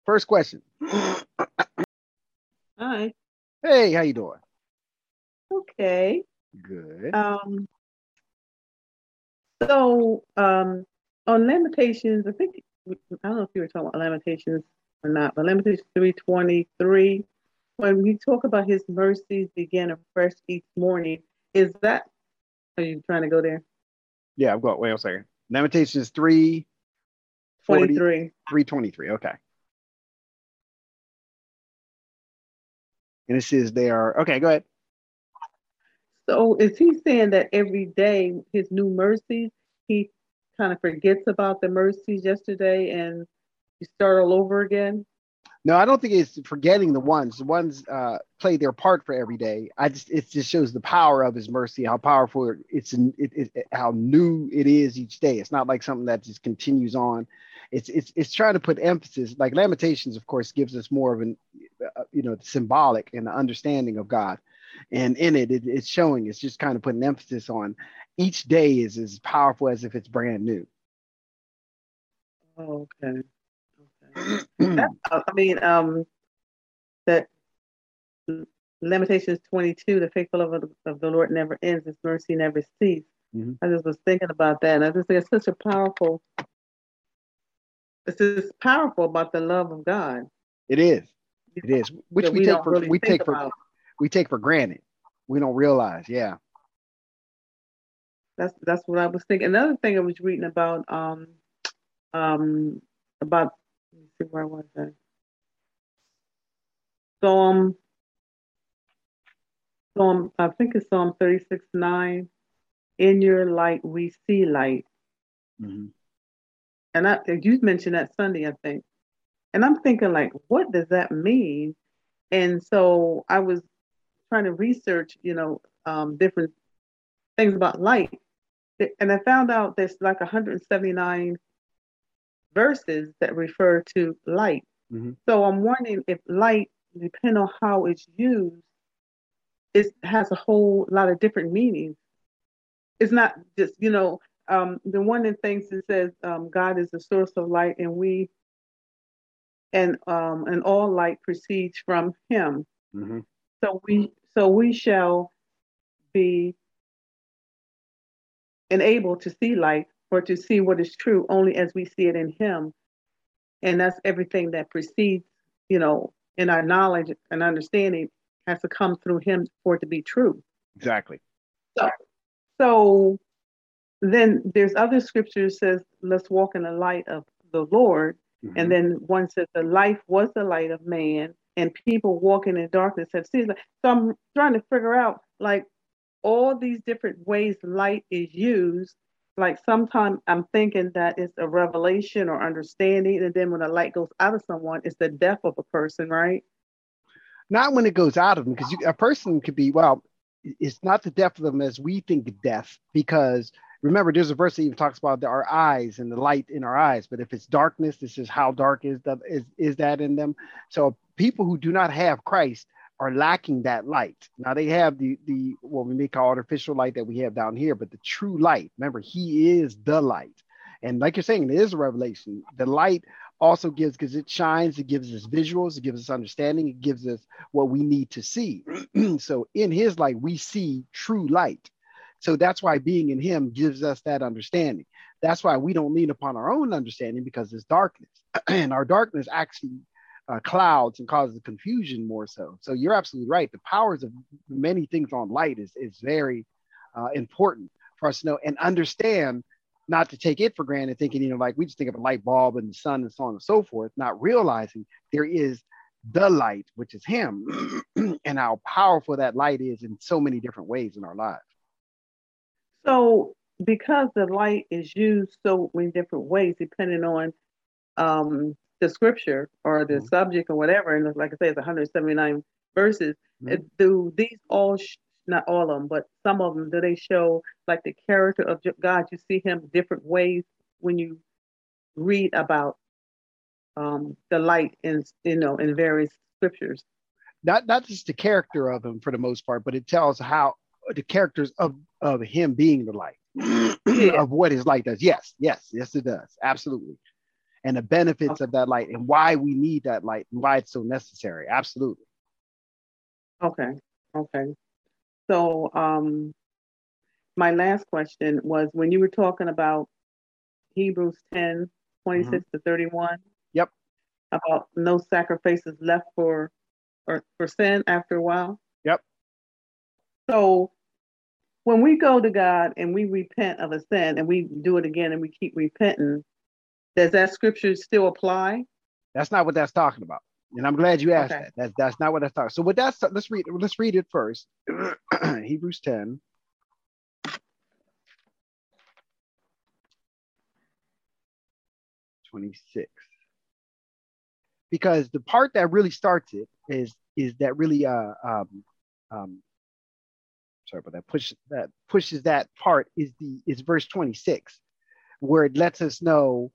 First question. Hi. Hey, how you doing? Okay. Good. Um, so on Lamentations, I don't know if you were talking about Lamentations or not, but Lamentations 3:23, when we talk about his mercies begin afresh each morning, is that, are you trying to go there? Yeah, I've got, wait a second. Lamentations 3:40, 23. 3:23. Okay. And it says they are, okay, go ahead. So is he saying that every day his new mercies, he kind of forgets about the mercies yesterday and you start all over again? No, I don't think it's forgetting the ones. The ones play their part for every day. It just shows the power of his mercy, how powerful how new it is each day. It's not like something that just continues on. It's trying to put emphasis. Like Lamentations, of course, gives us more of an symbolic and understanding of God, and in it's showing. It's just kind of putting emphasis on each day is as powerful as if it's brand new. Oh, okay. Okay. I mean, that Lamentations 22, the faithful of the Lord never ends, his mercy never ceases. Mhm. I just was thinking about that, and I just think it's such a powerful, it's just powerful about the love of God, It is. It is. Which that we don't really think about. we take for granted. We don't realize. Yeah. That's what I was thinking. Another thing I was reading um about, let me see, where was that? Psalm I think it's Psalm 36:9. In your light we see light. Mhm. And you mentioned that Sunday, I think. And I'm thinking, like, what does that mean? And so I was trying to research, different things about light. And I found out there's like 179 verses that refer to light. Mhm. So I'm wondering if light, depending on how it's used, it has a whole lot of different meanings. It's not just, the one of the things that says God is the source of light, and all light proceeds from Him. Mhm. So we shall be enabled to see light or to see what is true only as we see it in Him, and that's everything that precedes, in our knowledge and understanding has to come through Him for it to be true. Exactly. So, so then there's other scriptures says, let's walk in the light of the Lord. And Mhm. then one says the life was the light of man, and people walking in darkness have seen it. So I'm trying to figure out, like, all these different ways light is used. Like sometimes I'm thinking that it's a revelation or understanding, and then when the light goes out of someone, it's the death of a person, right? Not when it goes out of them, because a person could be, well, it's not the death of them as we think of death, because remember, there's a verse that even talks about our eyes and the light in our eyes. But if it's darkness, this is how dark is that in them. So people who do not have Christ are lacking that light. Now they have the what we may call artificial light that we have down here, but the true light. Remember, He is the light. And like you're saying, it is a revelation. The light also gives, because it shines, it gives us visuals, it gives us understanding, it gives us what we need to see. So in His light, we see true light. So that's why being in Him gives us that understanding. That's why we don't lean upon our own understanding, because it's darkness. And our darkness actually clouds and causes confusion more so. So you're absolutely right. The powers of many things on light is very important for us to know and understand, not to take it for granted, thinking, like we just think of a light bulb and the sun and so on and so forth, not realizing there is the light, which is Him, and how powerful that light is in so many different ways in our lives. So because the light is used so many different ways, depending on the scripture or the Mm-hmm. subject or whatever, and like I say, it's 179 verses. Mm-hmm. Do these all, not all of them, but some of them, do they show like the character of God? You see Him different ways when you read about the light in various scriptures. Not just the character of Him for the most part, but it tells how the characters of Him being the light, Yeah. of what His light does. Yes, yes, yes, it does. Absolutely. and the benefits of that light and why we need that light and why it's so necessary. Absolutely. Okay. Okay. So, my last question was when you were talking about Hebrews 10, Mm-hmm. 26 to 31, Yep. about no sacrifices left for sin after a while. Yep. So when we go to God and we repent of a sin and we do it again and we keep repenting, does that scripture still apply? That's not what that's talking about. And I'm glad you asked Okay. that. That's not what that's talking. So with that, let's read it first. Hebrews 10. '26. Because the part that really starts it is that really sorry about that pushes that part is verse 26, where it lets us know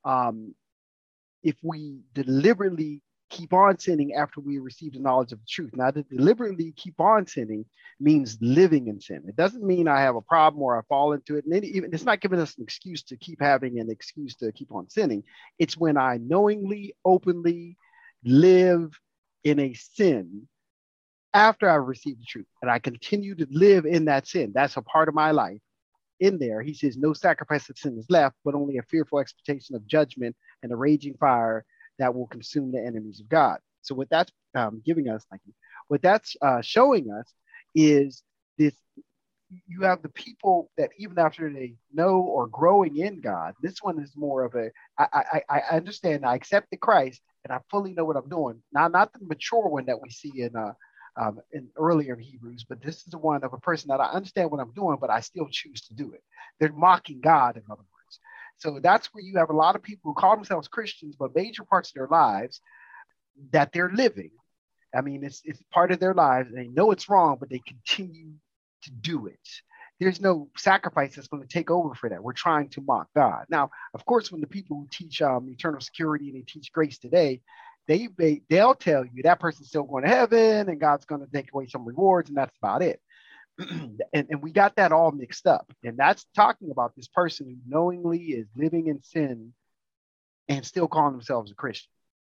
if we deliberately keep on sinning after we receive the knowledge of the truth. Now, to deliberately keep on sinning means living in sin. It doesn't mean I have a problem or I fall into it. And it's not giving us an excuse to keep having an excuse to keep on sinning. It's when I knowingly, openly live in a sin after I've received the truth and I continue to live in that sin. That's a part of my life. In there, he says, no sacrifice of sin is left, but only a fearful expectation of judgment and a raging fire that will consume the enemies of God. So what that's giving us, thank you, what that's showing us is this: you have the people that even after they know or growing in God, this one is more of a, I understand, I accepted Christ and I fully know what I'm doing. Now, not the mature one that we see in earlier in Hebrews, but this is the one of a person that I understand what I'm doing, but I still choose to do it. They're mocking God, in other words. So that's where you have a lot of people who call themselves Christians, but major parts of their lives that they're living. I mean, it's part of their lives. And they know it's wrong, but they continue to do it. There's no sacrifice that's going to take over for that. We're trying to mock God. Now, of course, when the people who teach eternal security and they teach grace today, they'll tell you that person's still going to heaven and God's going to take away some rewards, and that's about it. and we got that all mixed up. And that's talking about this person who knowingly is living in sin and still calling themselves a Christian.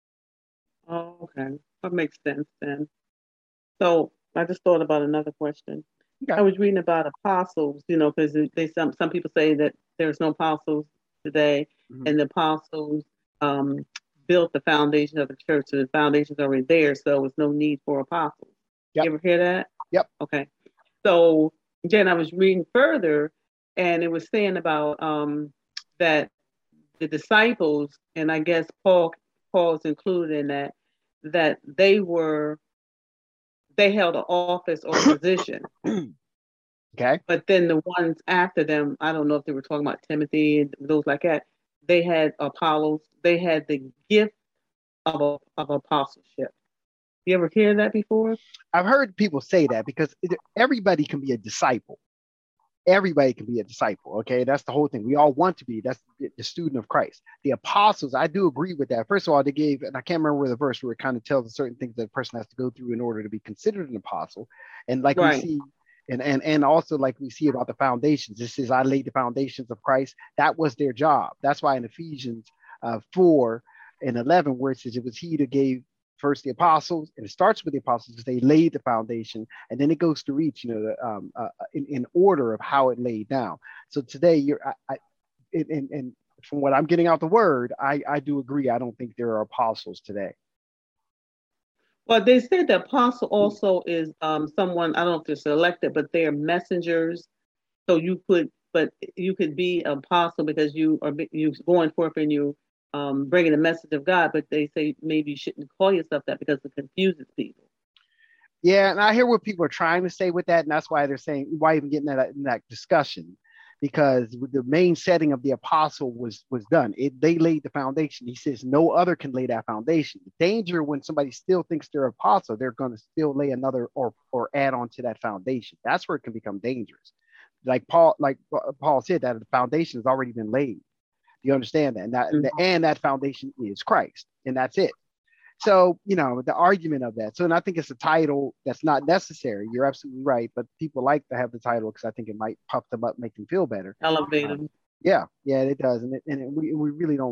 Oh, okay. That makes sense then. So I just thought about another question. Okay. I was reading about apostles, because some people say that there's no apostles today, Mm-hmm. and the apostles built the foundation of the church, so the foundation's already there, so it's no need for apostles. Yep. You ever hear that? Yep. Okay. So then I was reading further, and it was saying about that the disciples, and I guess Paul's included in that they held an office or position. Okay. But then the ones after them, I don't know if they were talking about Timothy and those like that, they had Apollos, they had the gift of apostleship. You ever hear that before? I've heard people say that because everybody can be a disciple. Everybody can be a disciple. Okay. That's the whole thing. We all want to be. That's the student of Christ. The apostles, I do agree with that. First of all, they gave, and I can't remember where the verse where it kind of tells us certain things that a person has to go through in order to be considered an apostle. And like Right. we see, and also like we see about the foundations, this is, I laid the foundations of Christ. That was their job. That's why in Ephesians 4 and 11, where it says it was he that gave first the apostles, and it starts with the apostles because they laid the foundation, and then it goes through each, in order of how it laid down. So today, and from what I'm getting out the word, I do agree. I don't think there are apostles today. Well, they said the apostle also is someone, I don't know if they're selected, but they're messengers. So you could be an apostle because you going forth and you bringing the message of God, but they say maybe you shouldn't call yourself that because it confuses people. Yeah, and I hear what people are trying to say with that, and that's why they're saying, why even getting in that discussion, because the main setting of the apostle was done. They laid the foundation. He says no other can lay that foundation. The danger when somebody still thinks they're an apostle, they're going to still lay another or add on to that foundation. That's where it can become dangerous. Like Paul said, that the foundation has already been laid. You understand that? And that foundation is Christ, and that's it. So, the argument of that. So, and I think it's a title that's not necessary. You're absolutely right. But people like to have the title because I think it might puff them up, make them feel better. Elevate them. Yeah, it does. And we really don't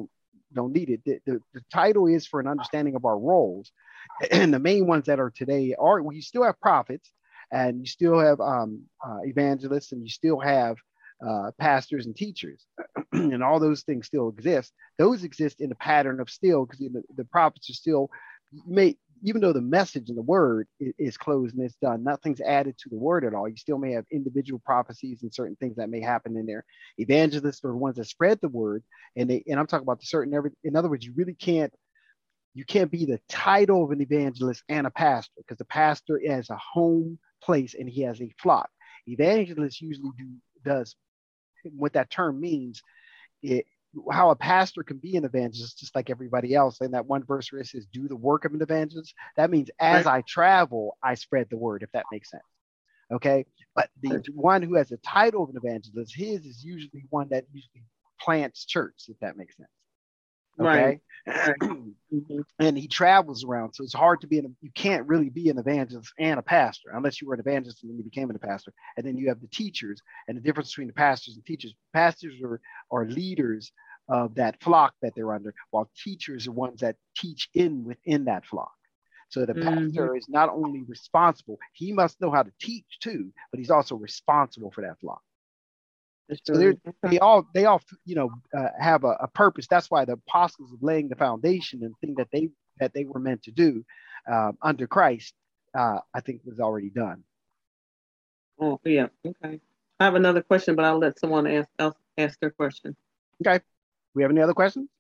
don't need it. The title is for an understanding of our roles, and the main ones that are today are, well, you still have prophets, and you still have evangelists, and you still have pastors and teachers, and all those things still exist. Those exist in the pattern of still, because the prophets are still may, even though the message and the word is closed and it's done, nothing's added to the word at all. You still may have individual prophecies and certain things that may happen in there. Evangelists are the ones that spread the word, and I'm talking about the certain every. In other words, you can't be the title of an evangelist and a pastor, because the pastor has a home place and he has a flock. Evangelist usually does what that term means. How a pastor can be an evangelist just like everybody else. And that one verse where it says, do the work of an evangelist. That means as I travel, I spread the word, if that makes sense. Okay. But the one who has a title of an evangelist, his is usually one that usually plants church, if that makes sense. Okay. Right. And he travels around. So it's hard to be you can't really be an evangelist and a pastor unless you were an evangelist and then you became a pastor. And then you have the teachers, and the difference between the pastors and teachers. Pastors are leaders of that flock that they're under, while teachers are ones that teach within that flock. So the pastor is not only responsible, he must know how to teach too, but he's also responsible for that flock. So they all have a purpose. That's why the apostles of laying the foundation and thing that they were meant to do under Christ, I think was already done. Oh yeah, okay. I have another question, but I'll let someone else ask their question. Okay. We have any other questions?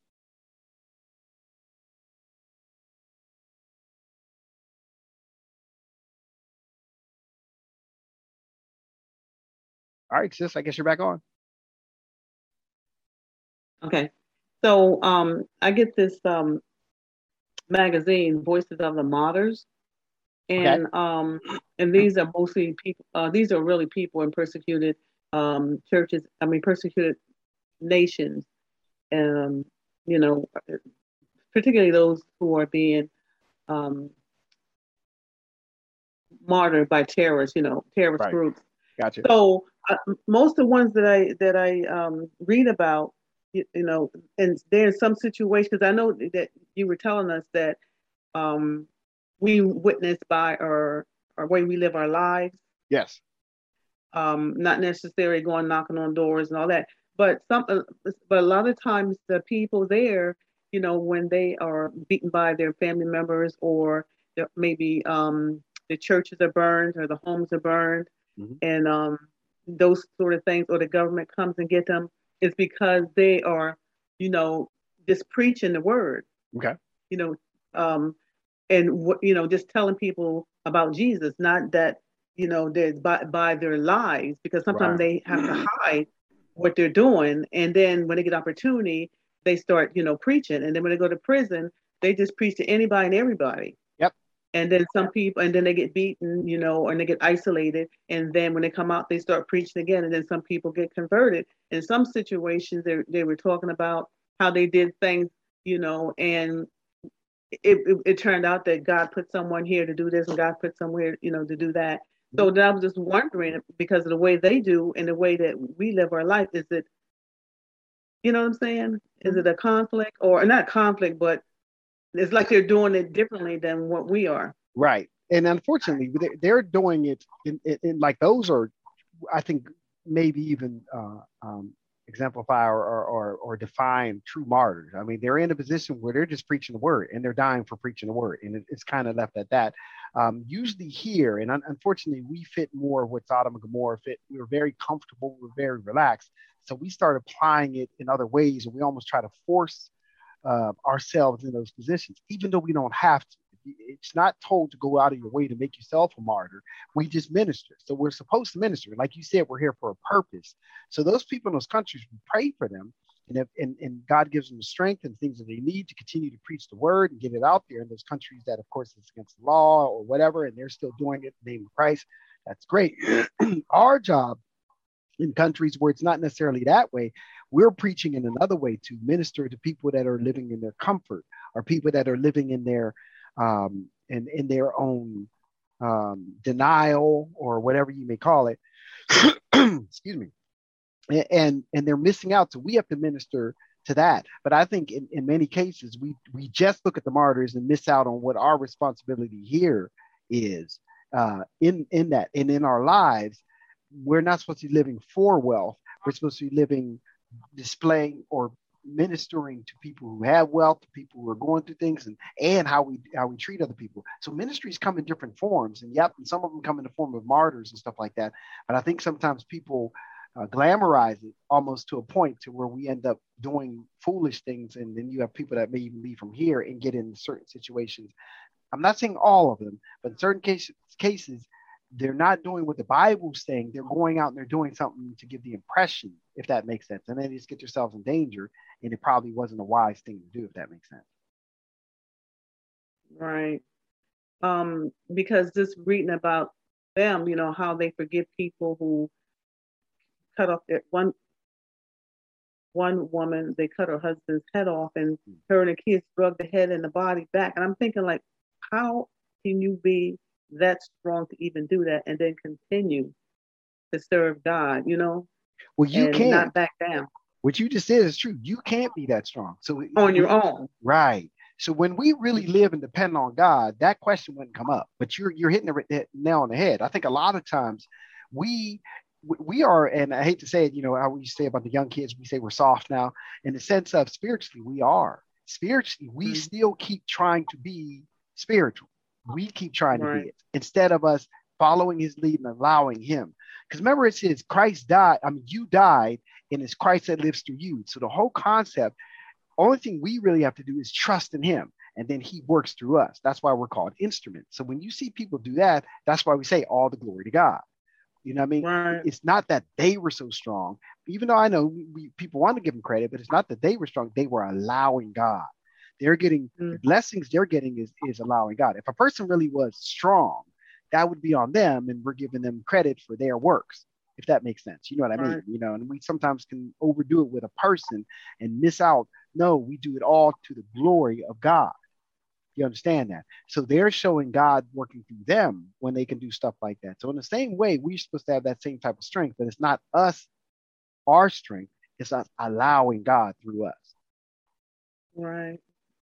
All right, sis, I guess you're back on. Okay. So I get this magazine, Voices of the Martyrs. And and these are mostly people, these are really people in persecuted churches, persecuted nations, particularly those who are being martyred by terrorists, terrorist groups. Gotcha. So most of the ones that I read about, and there are some situations, I know that you were telling us that we witness by our way we live our lives. Yes. Not necessarily going knocking on doors and all that, but a lot of times the people there, when they are beaten by their family members, or maybe the churches are burned or the homes are burned, and those sort of things, or the government comes and get them, it's because they are, just preaching the word. Okay. And just telling people about Jesus, not that they're by their lives, because sometimes they have to hide what they're doing, and then when they get opportunity, they start preaching, and then when they go to prison, they just preach to anybody and everybody. Yep. And then some people, and then they get beaten, and they get isolated, and then when they come out, they start preaching again, and then some people get converted. In some situations, they were talking about how they did things, and it turned out that God put someone here to do this, and God put somewhere, to do that. So I was just wondering, because of the way they do and the way that we live our life, is it, what I'm saying? Is it a conflict, or not conflict, but it's like they're doing it differently than what we are. Right. And unfortunately, they're doing it in like, those are, I think, maybe even exemplify or define true martyrs. I mean, they're in a position where they're just preaching the word, and they're dying for preaching the word, and it's kind of left at that. Usually here, and unfortunately, we fit more of what Sodom and Gomorrah fit. We were very comfortable, we were very relaxed, so we start applying it in other ways, and we almost try to force ourselves in those positions, even though we don't have to. It's not told to go out of your way to make yourself a martyr. We just minister. So we're supposed to minister. Like you said, we're here for a purpose. So those people in those countries, we pray for them. And God gives them the strength and things that they need to continue to preach the word and get it out there in those countries that, of course, it's against the law or whatever, and they're still doing it in the name of Christ. That's great. Our job in countries where it's not necessarily that way, we're preaching in another way to minister to people that are living in their comfort, or people that are living in their in their own denial, or whatever you may call it. Excuse me. And they're missing out. So we have to minister to that. But I think in many cases, we just look at the martyrs and miss out on what our responsibility here is in that. And in our lives, we're not supposed to be living for wealth. We're supposed to be living, displaying, or ministering to people who have wealth, to people who are going through things, and how we treat other people. So ministries come in different forms, and yep, and some of them come in the form of martyrs and stuff like that. But I think sometimes people glamorize it almost to a point to where we end up doing foolish things, and then you have people that may even be from here and get in certain situations. I'm not saying all of them, but in certain cases they're not doing what the Bible's saying. They're going out and they're doing something to give the impression, if that makes sense. And then they just get themselves in danger, and it probably wasn't a wise thing to do, if that makes sense. Right. Because just reading about them, how they forgive people who cut off their one woman, they cut her husband's head off, and her and the kids drug the head and the body back. And I'm thinking, like, how can you be that strong to even do that and then continue to serve God, Well, you and can't. not back down? What you just said is true. You can't be that strong. So on your own. Right. So when we really live and depend on God, that question wouldn't come up. But you're hitting the nail on the head. I think a lot of times we are, and I hate to say it, how we say about the young kids, we say we're soft now. In the sense of spiritually, we are. Spiritually, we still keep trying to be spiritual. We keep trying to be it instead of us following his lead and allowing him. Because remember, it says Christ died. I mean, you died, and it's Christ that lives through you. So the whole concept, only thing we really have to do is trust in him, and then he works through us. That's why we're called instruments. So when you see people do that, that's why we say all the glory to God. You know what I mean? Right. It's not that they were so strong, even though I know people want to give them credit, but it's not that they were strong. They were allowing God. They're getting the blessings they're getting is allowing God. If a person really was strong, that would be on them, and we're giving them credit for their works, if that makes sense. You know what I mean? And we sometimes can overdo it with a person and miss out. No, we do it all to the glory of God. You understand that? So they're showing God working through them when they can do stuff like that. So in the same way, we're supposed to have that same type of strength, but it's not us, our strength. It's us allowing God through us. Right.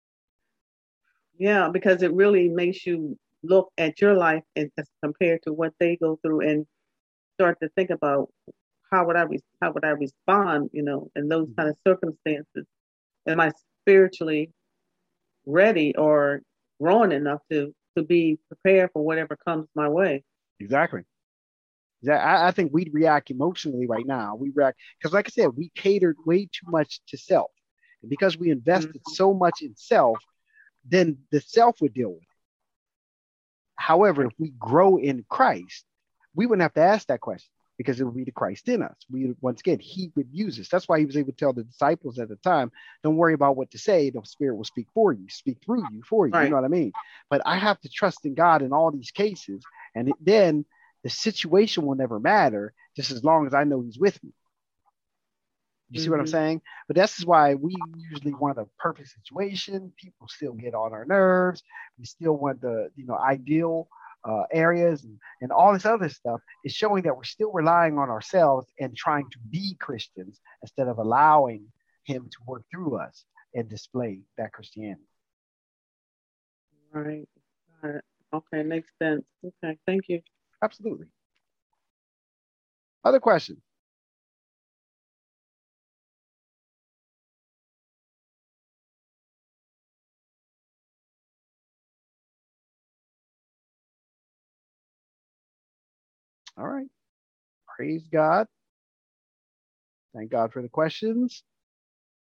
Yeah, because it really makes you look at your life as compared to what they go through, and start to think about how would I respond, in those kind of circumstances. Am I spiritually ready or grown enough to be prepared for whatever comes my way? Exactly. I think we'd react emotionally right now. We react because, like I said, we catered way too much to self, and because we invested so much in self, then the self would deal with it. However, if we grow in Christ, we wouldn't have to ask that question because it would be the Christ in us. Once again, he would use us. That's why he was able to tell the disciples at the time, don't worry about what to say. The Spirit will speak for you, speak through you, for you. Right. You know what I mean? But I have to trust in God in all these cases. And then the situation will never matter just as long as I know he's with me. You see what I'm saying? But this is why we usually want a perfect situation. People still get on our nerves. We still want the ideal areas and all this other stuff. Is showing that we're still relying on ourselves and trying to be Christians instead of allowing him to work through us and display that Christianity. Right. Okay, makes sense. Okay, thank you. Absolutely. Other questions? All right. Praise God. Thank God for the questions.